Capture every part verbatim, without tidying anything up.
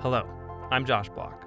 Hello, I'm Josh Block.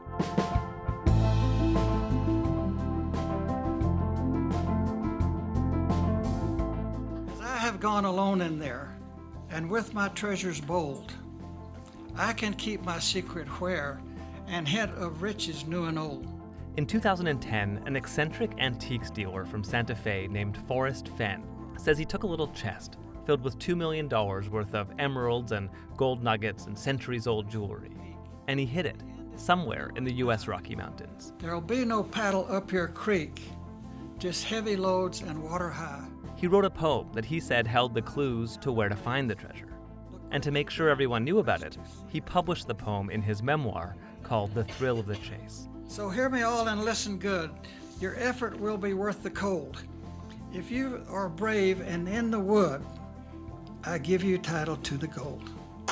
As I have gone alone in there, and with my treasures bold, I can keep my secret where, and hint of riches new and old. In two thousand ten, an eccentric antiques dealer from Santa Fe named Forrest Fenn says he took a little chest filled with two million dollars worth of emeralds and gold nuggets and centuries-old jewelry, and he hid it somewhere in the U S Rocky Mountains. There'll be no paddle up your creek, just heavy loads and water high. He wrote a poem that he said held the clues to where to find the treasure. And to make sure everyone knew about it, he published the poem in his memoir called The Thrill of the Chase. So hear me all and listen good. Your effort will be worth the cold. If you are brave and in the wood, I give you title to the gold.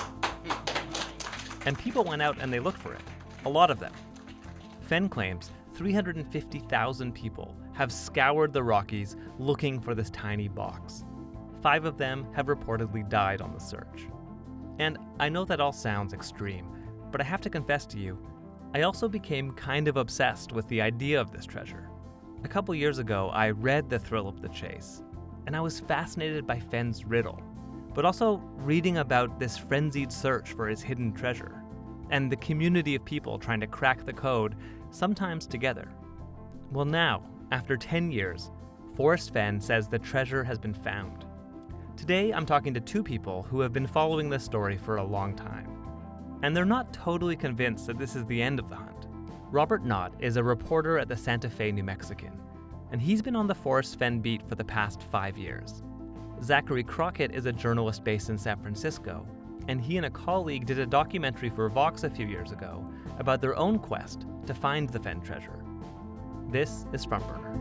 And people went out and they looked for it. A lot of them. Fenn claims three hundred fifty thousand people have scoured the Rockies looking for this tiny box. Five of them have reportedly died on the search. And I know that all sounds extreme, but I have to confess to you, I also became kind of obsessed with the idea of this treasure. A couple years ago, I read The Thrill of the Chase, and I was fascinated by Fenn's riddle, but also reading about this frenzied search for his hidden treasure, and the community of people trying to crack the code, sometimes together. Well now, after ten years, Forrest Fenn says the treasure has been found. Today, I'm talking to two people who have been following this story for a long time. And they're not totally convinced that this is the end of the hunt. Robert Knott is a reporter at the Santa Fe New Mexican, and he's been on the Forrest Fenn beat for the past five years. Zachary Crockett is a journalist based in San Francisco, and he and a colleague did a documentary for Vox a few years ago about their own quest to find the Fenn treasure. This is Front Burner.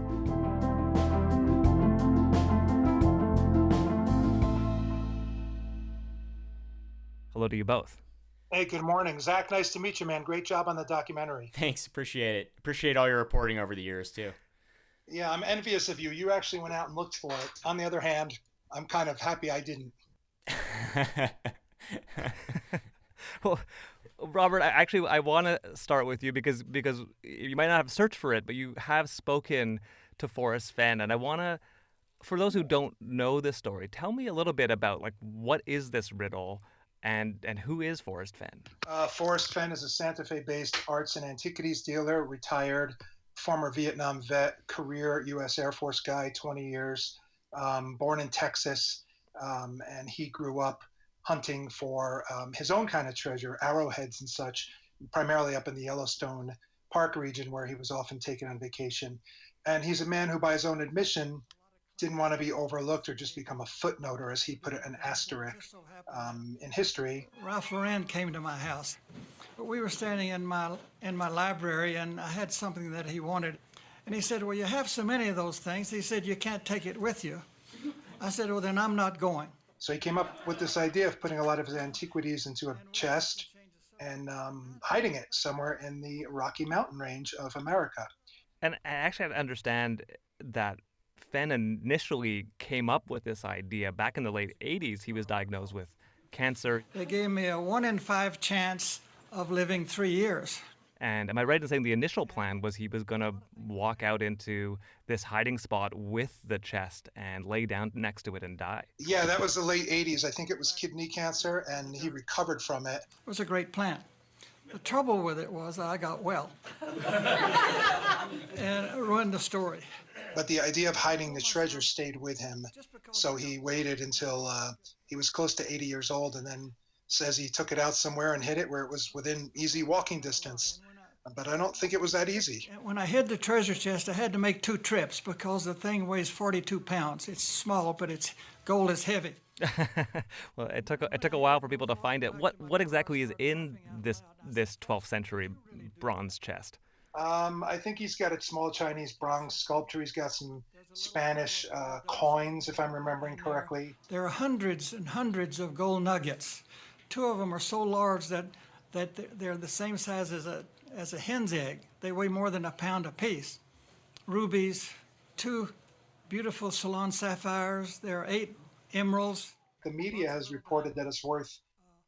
Hello to you both. Hey, good morning. Zach, nice to meet you, man. Great job on the documentary. Thanks. Appreciate it. Appreciate all your reporting over the years, too. Yeah, I'm envious of you. You actually went out and looked for it. On the other hand, I'm kind of happy I didn't. Well, Robert, I actually I want to start with you because because you might not have searched for it, but you have spoken to Forrest Fenn, and I want to, for those who don't know this story, tell me a little bit about like what is this riddle, and and who is Forrest Fenn? Uh, Forrest Fenn is a Santa Fe-based arts and antiquities dealer, retired, former Vietnam vet, career U S Air Force guy, twenty years, um, born in Texas, um, and he grew up hunting for um, his own kind of treasure, arrowheads and such, primarily up in the Yellowstone Park region where he was often taken on vacation. And he's a man who, by his own admission, didn't want to be overlooked or just become a footnote, or as he put it, an asterisk um, in history. Ralph Lauren came to my house. We were standing in my in my library, and I had something that he wanted. And he said, well, you have so many of those things. He said, you can't take it with you. I said, well, then I'm not going. So he came up with this idea of putting a lot of his antiquities into a chest and um, hiding it somewhere in the Rocky Mountain range of America. And I actually understand that Fenn initially came up with this idea back in the late eighties. He was diagnosed with cancer. They gave me a one in five chance of living three years. And am I right in saying the initial plan was he was going to walk out into this hiding spot with the chest and lay down next to it and die? Yeah, that was the late eighties. I think it was kidney cancer, and he recovered from it. It was a great plan. The trouble with it was that I got well. And it ruined the story. But the idea of hiding the treasure stayed with him. So he waited until uh, he was close to eighty years old, and then says he took it out somewhere and hid it where it was within easy walking distance. But I don't think it was that easy. When I hid the treasure chest, I had to make two trips because the thing weighs forty-two pounds. It's small, but its gold is heavy. Well, it took a, it took a while for people to find it. What what exactly is in this this twelfth century bronze chest? Um, I think he's got a small Chinese bronze sculpture. He's got some Spanish uh, coins, if I'm remembering correctly. There are hundreds and hundreds of gold nuggets. Two of them are so large that that they're the same size as a as a hen's egg. They weigh more than a pound apiece. Rubies, two beautiful Ceylon sapphires. There are eight emeralds. The media has reported that it's worth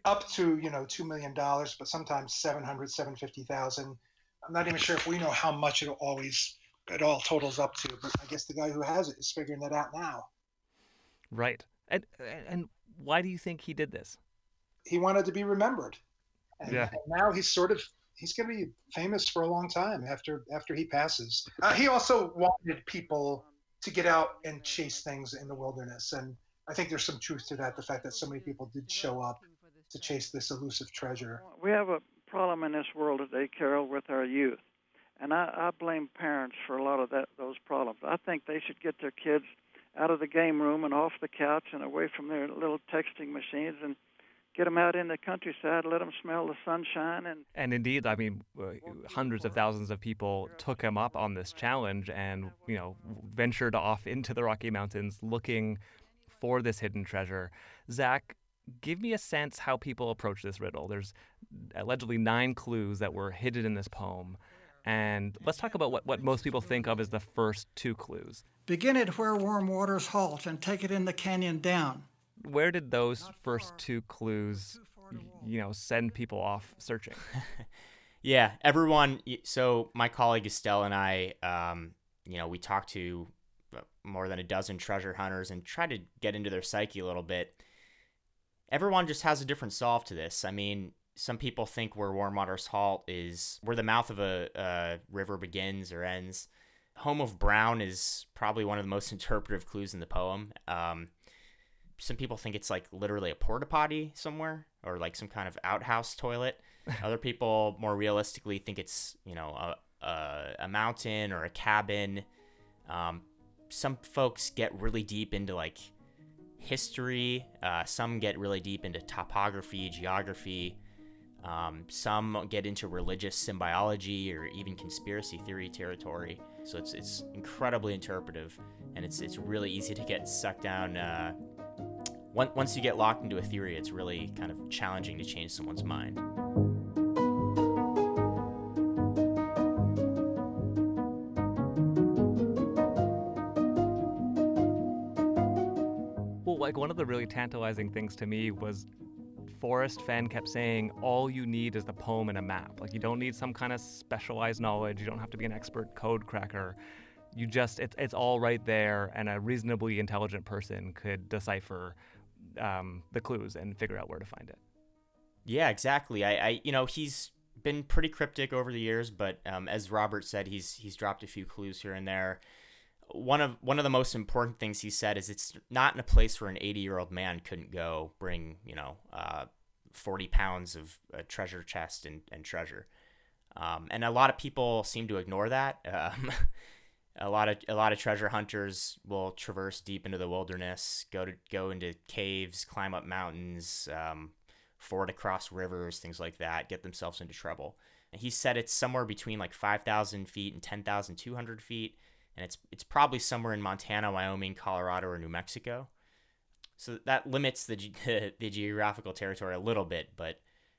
up to, you know, two million dollars, but sometimes seven hundred, seven fifty thousand. I'm not even sure if we know how much it always it all totals up to, but I guess the guy who has it is figuring that out now. Right. And and why do you think he did this? He wanted to be remembered, and, Yeah. and now he's sort of he's going to be famous for a long time after after he passes. Uh, he also wanted people to get out and chase things in the wilderness, and I think there's some truth to that. The fact that so many people did show up to chase this elusive treasure. We have a problem in this world today, Carol, with our youth, and I, I blame parents for a lot of that those problems. I think they should get their kids out of the game room and off the couch and away from their little texting machines and get them out in the countryside, let them smell the sunshine. And And indeed, I mean, uh, hundreds of thousands of people took him up on this challenge and, you know, ventured off into the Rocky Mountains looking for this hidden treasure. Zach, give me a sense how people approach this riddle. There's allegedly nine clues that were hidden in this poem. And let's talk about what, what most people think of as the first two clues. Begin it where warm waters halt and take it in the canyon down. Where did those first two clues, you know, send people off searching? Yeah, everyone. So my colleague Estelle and I, um, you know, we talked to more than a dozen treasure hunters and tried to get into their psyche a little bit. Everyone just has a different solve to this. I mean, some people think where warm waters halt is where the mouth of a, a river begins or ends. Home of Brown is probably one of the most interpretive clues in the poem. Um, some people think it's like literally a porta potty somewhere or like some kind of outhouse toilet. Other people more realistically think it's, you know, a, a, a mountain or a cabin. Um, some folks get really deep into like history. Uh, some get really deep into topography, geography. Um, some get into religious symbiology or even conspiracy theory territory. So it's it's incredibly interpretive, and it's it's really easy to get sucked down. Uh, once you get locked into a theory, it's really kind of challenging to change someone's mind. Well, like one of the really tantalizing things to me was Forrest Fenn kept saying, all you need is the poem and a map. Like, you don't need some kind of specialized knowledge. You don't have to be an expert code cracker. You just, it's, it's all right there, and a reasonably intelligent person could decipher um, the clues and figure out where to find it. Yeah, exactly. I, I you know, he's been pretty cryptic over the years, but um, as Robert said, he's he's dropped a few clues here and there. One of one of the most important things he said is it's not in a place where an eighty-year-old man couldn't go bring, you know, uh, forty pounds of uh, treasure chest and, and treasure. Um, and a lot of people seem to ignore that. Um, a lot of a lot of treasure hunters will traverse deep into the wilderness, go to go into caves, climb up mountains, um, ford across rivers, things like that, get themselves into trouble. And he said it's somewhere between like five thousand feet and ten thousand two hundred feet. And it's it's probably somewhere in Montana, Wyoming, Colorado, or New Mexico. So that limits the the geographical territory a little bit, but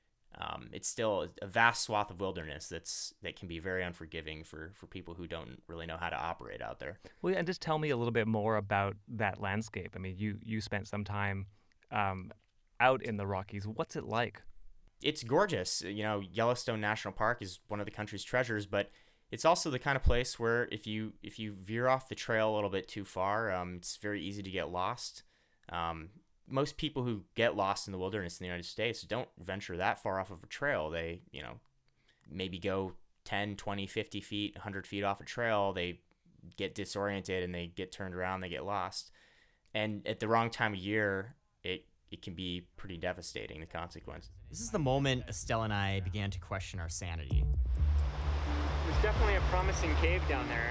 um, it's still a vast swath of wilderness that's that can be very unforgiving for, for people who don't really know how to operate out there. Well, and just tell me a little bit more about that landscape. I mean, you you spent some time um, out in the Rockies. What's it like? It's gorgeous. You know, Yellowstone National Park is one of the country's treasures, but it's also the kind of place where if you if you veer off the trail a little bit too far, um, it's very easy to get lost. Um, most people who get lost in the wilderness in the United States don't venture that far off of a trail. They, you know, maybe go ten, twenty, fifty feet, one hundred feet off a trail. They get disoriented and they get turned around, they get lost. And at the wrong time of year, it, it can be pretty devastating, the consequences. This is the moment Estelle and I began to question our sanity. There's definitely a promising cave down there.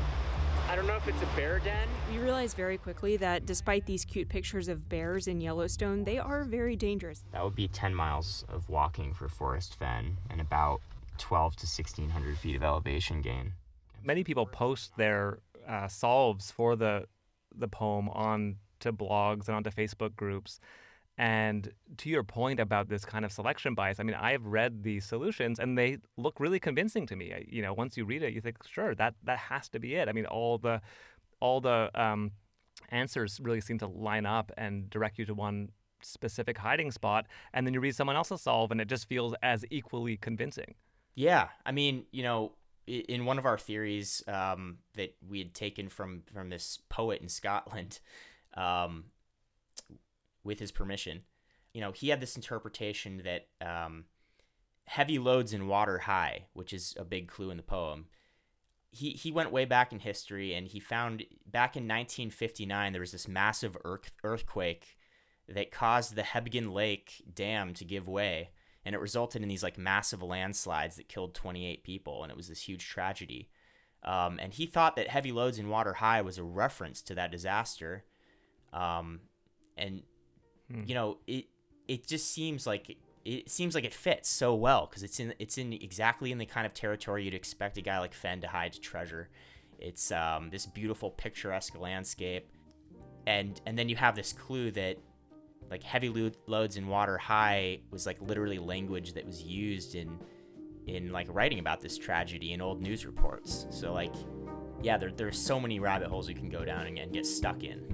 I don't know if it's a bear den. We realized very quickly that despite these cute pictures of bears in Yellowstone, they are very dangerous. That would be ten miles of walking for Forrest Fenn and about twelve to sixteen hundred feet of elevation gain. Many people post their uh, solves for the the poem on to blogs and onto Facebook groups. And to your point about this kind of selection bias, I mean, I've read these solutions and they look really convincing to me. You know, once you read it, you think, sure, that that has to be it. I mean, all the all the um, answers really seem to line up and direct you to one specific hiding spot, and then you read someone else's solve and it just feels as equally convincing. Yeah, I mean, you know, in one of our theories um, that we had taken from from this poet in Scotland, um, with his permission, you know, he had this interpretation that um, heavy loads in water high, which is a big clue in the poem. He he went way back in history, and he found back in nineteen fifty-nine there was this massive earth, earthquake that caused the Hebgen Lake Dam to give way, and it resulted in these like massive landslides that killed twenty-eight people, and it was this huge tragedy. Um, and he thought that heavy loads in water high was a reference to that disaster. Um, and hmm. you know, it it just seems like it seems like it fits so well because it's in it's in exactly in the kind of territory you'd expect a guy like Fenn to hide treasure. It's um, this beautiful picturesque landscape, and and then you have this clue that like heavy lo- loads in water high was like literally language that was used in in like writing about this tragedy in old news reports. So like, yeah, there there's so many rabbit holes you can go down and, and get stuck in.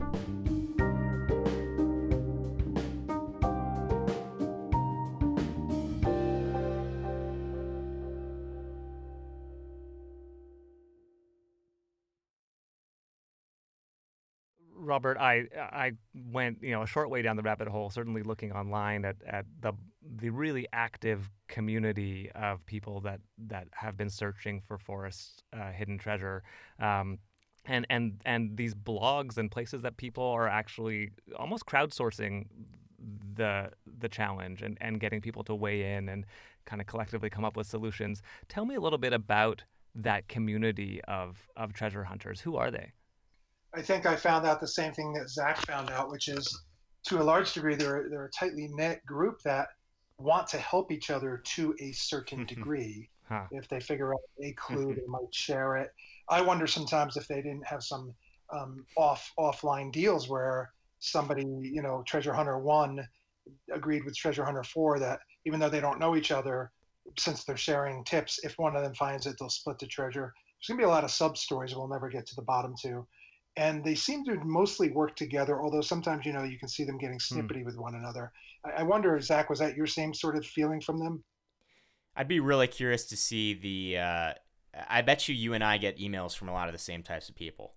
Robert, I I went you know a short way down the rabbit hole, certainly looking online at, at the the really active community of people that, that have been searching for Forrest's uh, hidden treasure, um, and and and these blogs and places that people are actually almost crowdsourcing the the challenge and, and getting people to weigh in and kind of collectively come up with solutions. Tell me a little bit about that community of of treasure hunters. Who are they? I think I found out the same thing that Zach found out, which is, to a large degree, they're, they're a tightly knit group that want to help each other to a certain degree. Huh. If they figure out a clue, they might share it. I wonder sometimes if they didn't have some um, off offline deals where somebody, you know, Treasure Hunter one agreed with Treasure Hunter four that even though they don't know each other, since they're sharing tips, if one of them finds it, they'll split the treasure. There's going to be a lot of sub-stories we'll never get to the bottom to. And they seem to mostly work together, although sometimes, you know, you can see them getting snippety hmm. with one another. I, I wonder, Zach, was that your same sort of feeling from them? I'd be really curious to see the, uh, I bet you you and I get emails from a lot of the same types of people.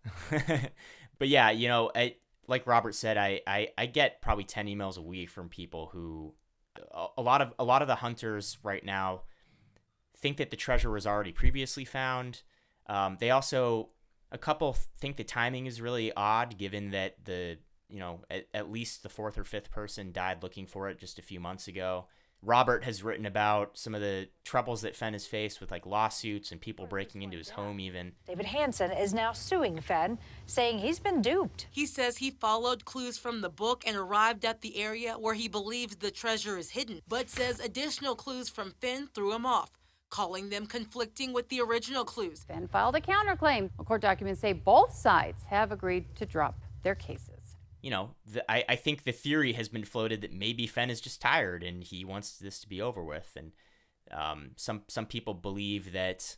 But yeah, you know, I, like Robert said, I, I, I get probably ten emails a week from people who, a, a lot of a lot of the hunters right now think that the treasure was already previously found. Um, they also... A couple think the timing is really odd, given that the, you know, at, at least the fourth or fifth person died looking for it just a few months ago. Robert has written about some of the troubles that Fenn has faced with like lawsuits and people breaking into his home even. David Hansen is now suing Fenn, saying he's been duped. He says he followed clues from the book and arrived at the area where he believes the treasure is hidden, but says additional clues from Fenn threw him off, calling them conflicting with the original clues. Fenn filed a counterclaim. Court documents say both sides have agreed to drop their cases. You know, the, I, I think the theory has been floated that maybe Fenn is just tired and he wants this to be over with. And um, some some people believe that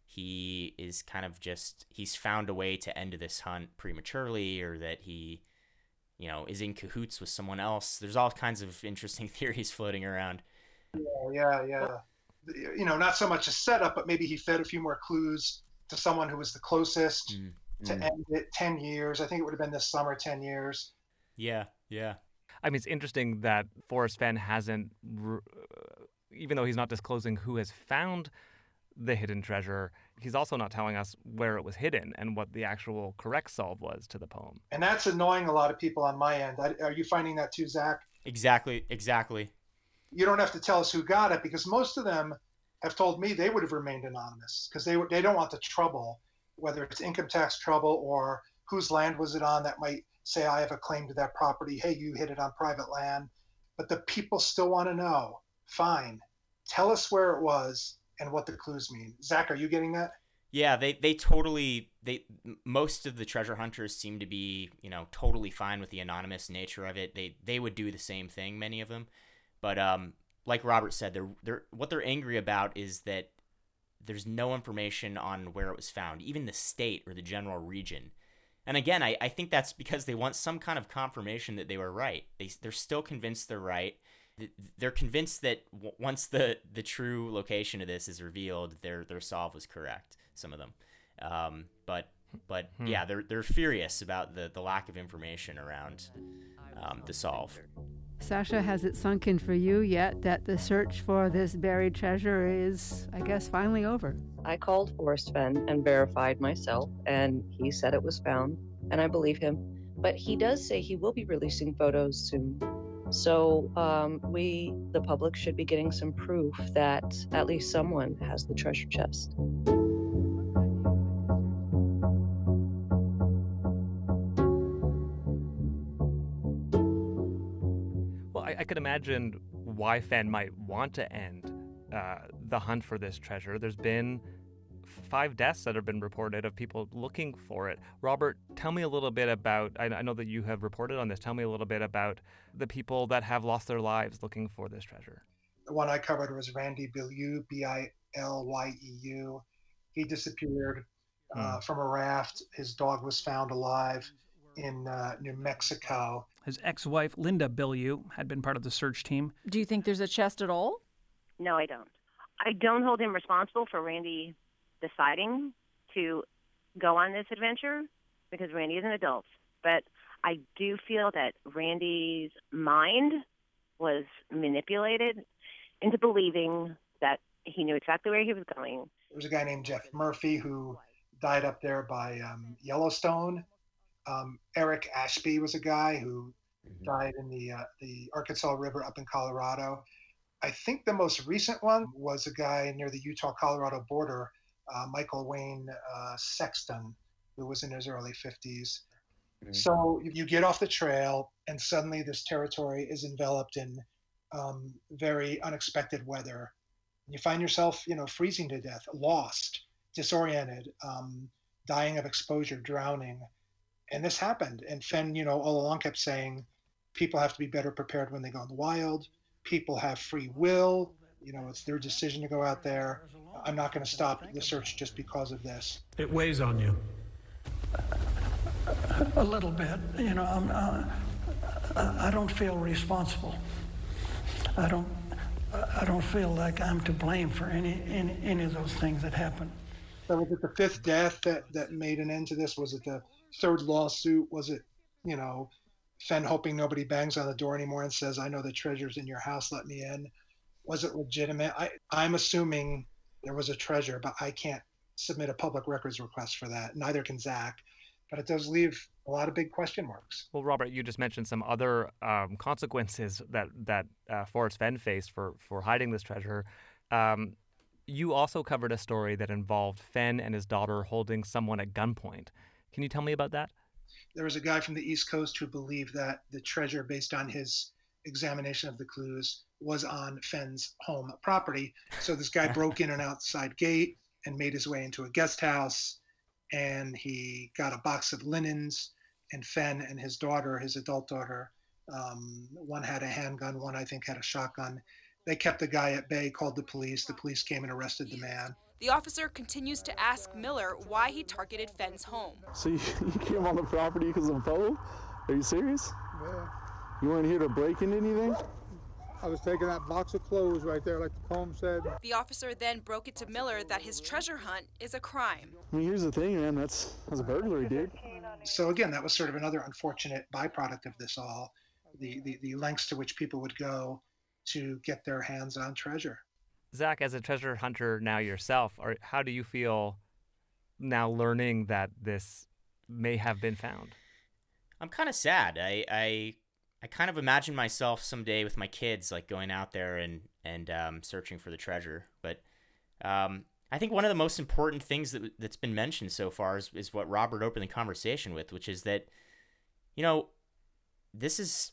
he is kind of just, he's found a way to end this hunt prematurely, or that he, you know, is in cahoots with someone else. There's all kinds of interesting theories floating around. Yeah, yeah, yeah. You know, not so much a setup, but maybe he fed a few more clues to someone who was the closest mm, to mm. end it. ten years. I think it would have been this summer, ten years. Yeah, yeah. I mean, it's interesting that Forrest Fenn hasn't, uh, even though he's not disclosing who has found the hidden treasure, he's also not telling us where it was hidden and what the actual correct solve was to the poem. And that's annoying a lot of people on my end. Are you finding that too, Zach? Exactly, exactly. You don't have to tell us who got it, because most of them have told me they would have remained anonymous because they they don't want the trouble, whether it's income tax trouble or whose land was it on that might say, I have a claim to that property. Hey, you hit it on private land. But the people still want to know. Fine. Tell us where it was and what the clues mean. Zach, are you getting that? Yeah, they, they totally, they most of the treasure hunters seem to be, you know, totally fine with the anonymous nature of it. They they would do the same thing, many of them. But um, like Robert said, they're, they're, what they're angry about is that there's no information on where it was found, even the state or the general region. And again, I, I think that's because they want some kind of confirmation that they were right. They, they're still convinced they're right. They're convinced that w- once the, the true location of this is revealed, their their solve was correct, some of them. Um, but but hmm. yeah, they're they're furious about the, the lack of information around um, the solve. Sasha, has it sunk in for you yet that the search for this buried treasure is, I guess, finally over? I called Forrest Fenn and verified myself, and he said it was found, and I believe him. But he does say he will be releasing photos soon. So um, we, the public, should be getting some proof that at least someone has the treasure chest. I could imagine why Fenn might want to end uh, the hunt for this treasure. There's been five deaths that have been reported of people looking for it. Robert, tell me a little bit about, I, I know that you have reported on this, tell me a little bit about the people that have lost their lives looking for this treasure. The one I covered was Randy Bilyeu, B I L Y E U. He disappeared uh, hmm. from a raft. His dog was found alive in uh, New Mexico. His ex-wife, Linda Bilyeu, had been part of the search team. Do you think there's a chest at all? No, I don't. I don't hold him responsible for Randy deciding to go on this adventure because Randy is an adult. But I do feel that Randy's mind was manipulated into believing that he knew exactly where he was going. There was a guy named Jeff Murphy who died up there by um, Yellowstone. Um, Eric Ashby was a guy who mm-hmm. died in the uh, the Arkansas River up in Colorado. I think the most recent one was a guy near the Utah-Colorado border, uh, Michael Wayne uh, Sexton, who was in his early fifties. Mm-hmm. So you get off the trail, and suddenly this territory is enveloped in um, very unexpected weather. You find yourself, you know, freezing to death, lost, disoriented, um, dying of exposure, drowning. And this happened. And Fenn, you know, all along kept saying, people have to be better prepared when they go in the wild. People have free will. You know, it's their decision to go out there. I'm not going to stop the search just because of this. It weighs on you. A little bit. You know, I'm, uh, I don't feel responsible. I don't. I don't feel like I'm to blame for any any, any of those things that happened. So was it the fifth death that, that made an end to this? Was it the third lawsuit? Was it, you know, Fenn hoping nobody bangs on the door anymore and says, I know the treasure's in your house, let me in? Was it legitimate? I, I'm assuming there was a treasure, but I can't submit a public records request for that. Neither can Zach. But it does leave a lot of big question marks. Well, Robert, you just mentioned some other um, consequences that, that uh, Forrest Fenn faced for, for hiding this treasure. Um, you also covered a story that involved Fenn and his daughter holding someone at gunpoint. Can you tell me about that? There was a guy from the East Coast who believed that the treasure, based on his examination of the clues, was on Fenn's home property. So this guy broke in an outside gate and made his way into a guest house, and he got a box of linens, and Fenn and his daughter, his adult daughter, um, one had a handgun, one I think had a shotgun. They kept the guy at bay, called the police. The police came and arrested the man. The officer continues to ask Miller why he targeted Fenn's home. So you, you came on the property because of a photo? Are you serious? Yeah. You weren't here to break into anything? I was taking that box of clothes right there, like the poem said. The officer then broke it to Miller that his treasure hunt is a crime. I mean, here's the thing, man. That's, that's a burglary, dude. So again, that was sort of another unfortunate byproduct of this all, the, the, the lengths to which people would go to get their hands on treasure. Zach, as a treasure hunter now yourself, or how do you feel now learning that this may have been found? I'm kind of sad. I, I I kind of imagine myself someday with my kids, like going out there and and um, searching for the treasure. But um, I think one of the most important things that that's been mentioned so far is, is what Robert opened the conversation with, which is that, you know, this is,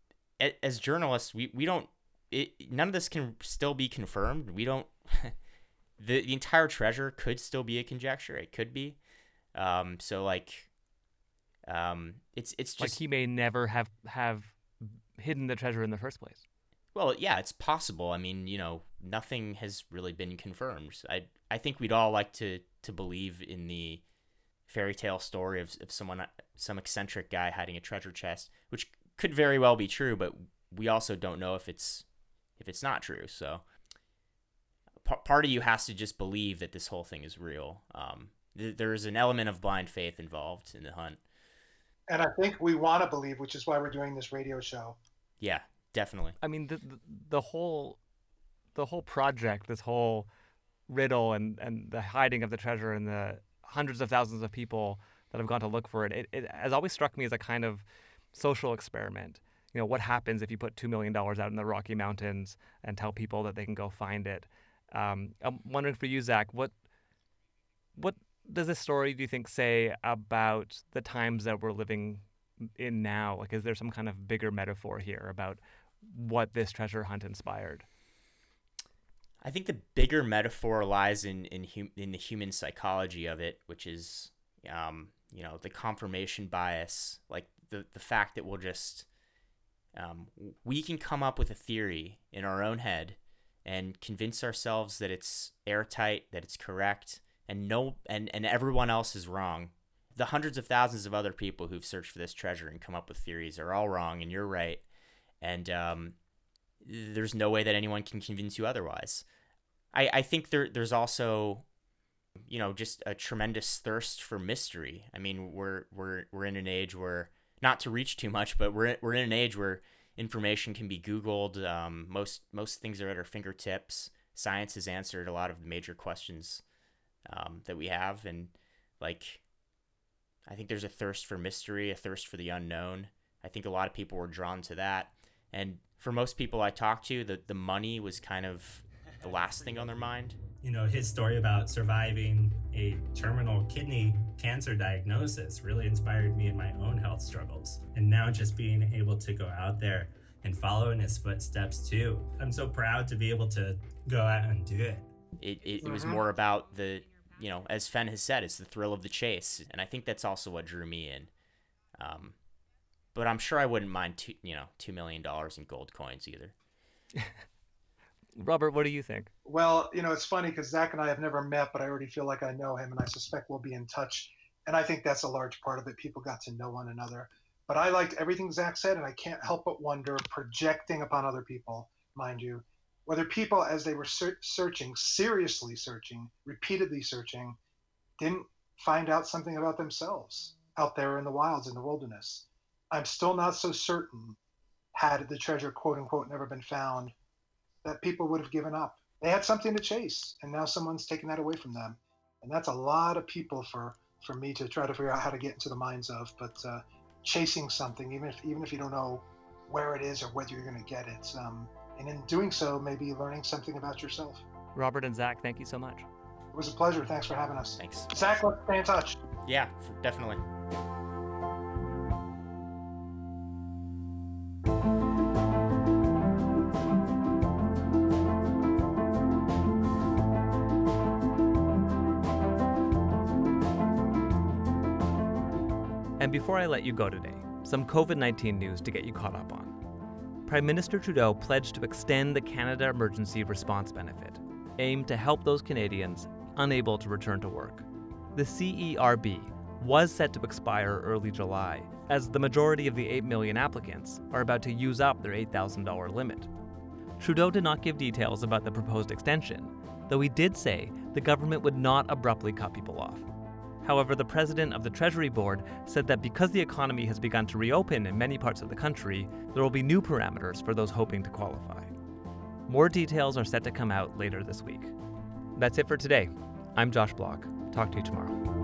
as journalists, we we don't. It, none of this can still be confirmed. We don't. the The entire treasure could still be a conjecture. It could be. Um. So like. Um. It's it's just like he may never have have hidden the treasure in the first place. Well, yeah, it's possible. I mean, you know, nothing has really been confirmed. I I think we'd all like to to believe in the fairy tale story of, of someone, some eccentric guy hiding a treasure chest, which could very well be true, but we also don't know if it's if it's not true. So p- part of you has to just believe that this whole thing is real. Um, th- there is an element of blind faith involved in the hunt. And I think we want to believe, which is why we're doing this radio show. Yeah, definitely. I mean, the the, the whole the whole project, this whole riddle and, and the hiding of the treasure and the hundreds of thousands of people that have gone to look for it, it, it has always struck me as a kind of social experiment. You know, what happens if you put two million dollars out in the Rocky Mountains and tell people that they can go find it? Um, I'm wondering for you, Zach, what what does this story, do you think, say about the times that we're living in now? Like, is there some kind of bigger metaphor here about what this treasure hunt inspired? I think the bigger metaphor lies in in, hum, in the human psychology of it, which is, um, you know, the confirmation bias, like the, the fact that we'll just, um, we can come up with a theory in our own head and convince ourselves that it's airtight, that it's correct, and no, and, and everyone else is wrong. The hundreds of thousands of other people who've searched for this treasure and come up with theories are all wrong, and you're right. And um, there's no way that anyone can convince you otherwise. I, I think there there's also, you know, just a tremendous thirst for mystery. I mean, we're we're we're in an age where, not to reach too much, but we're we're in an age where information can be Googled. Um, most most things are at our fingertips. Science has answered a lot of the major questions um, that we have, and like, I think there's a thirst for mystery, a thirst for the unknown. I think a lot of people were drawn to that, and for most people I talked to, the the money was kind of the last thing on their mind. You know, his story about surviving a terminal kidney cancer diagnosis really inspired me in my own health struggles. And now just being able to go out there and follow in his footsteps too. I'm so proud to be able to go out and do it. It, it, it was more about the, you know, as Fenn has said, it's the thrill of the chase. And I think that's also what drew me in. Um, but I'm sure I wouldn't mind, two, you know, two million dollars in gold coins either. Robert, what do you think? Well, you know, it's funny because Zach and I have never met, but I already feel like I know him, and I suspect we'll be in touch. And I think that's a large part of it. People got to know one another. But I liked everything Zach said, and I can't help but wonder, projecting upon other people, mind you, whether people, as they were ser- searching, seriously searching, repeatedly searching, didn't find out something about themselves out there in the wilds, in the wilderness. I'm still not so certain, had the treasure, quote unquote, never been found, that people would have given up. They had something to chase, and now someone's taken that away from them. And that's a lot of people for, for me to try to figure out how to get into the minds of. But uh, chasing something, even if even if you don't know where it is or whether you're going to get it, um, and in doing so, maybe learning something about yourself. Robert and Zach, thank you so much. It was a pleasure. Thanks for having us. Thanks. Zach, let's stay in touch. Yeah, definitely. And before I let you go today, some COVID nineteen news to get you caught up on. Prime Minister Trudeau pledged to extend the Canada Emergency Response Benefit, aimed to help those Canadians unable to return to work. The C E R B was set to expire early July, as the majority of the eight million applicants are about to use up their eight thousand dollars limit. Trudeau did not give details about the proposed extension, though he did say the government would not abruptly cut people off. However, the president of the Treasury Board said that because the economy has begun to reopen in many parts of the country, there will be new parameters for those hoping to qualify. More details are set to come out later this week. That's it for today. I'm Josh Block. Talk to you tomorrow.